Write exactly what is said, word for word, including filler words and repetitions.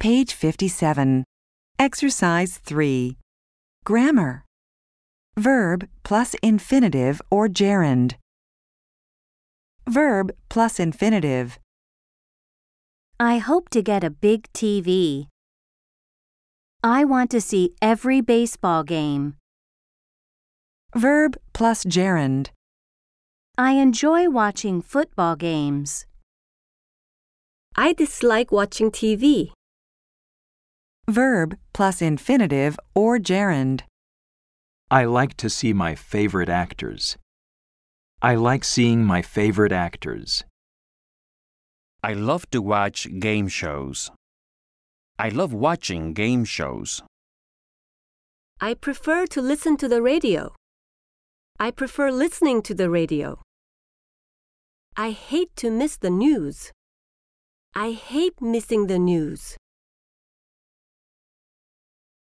Page fifty-seven. Exercise three. Grammar. Verb plus infinitive or gerund. Verb plus infinitive. I hope to get a big T V. I want to see every baseball game. Verb plus gerund. I enjoy watching football games. I dislike watching T V. Verb plus infinitive or gerund. I like to see my favorite actors. I like seeing my favorite actors. I love to watch game shows. I love watching game shows. I prefer to listen to the radio. I prefer listening to the radio. I hate to miss the news. I hate missing the news.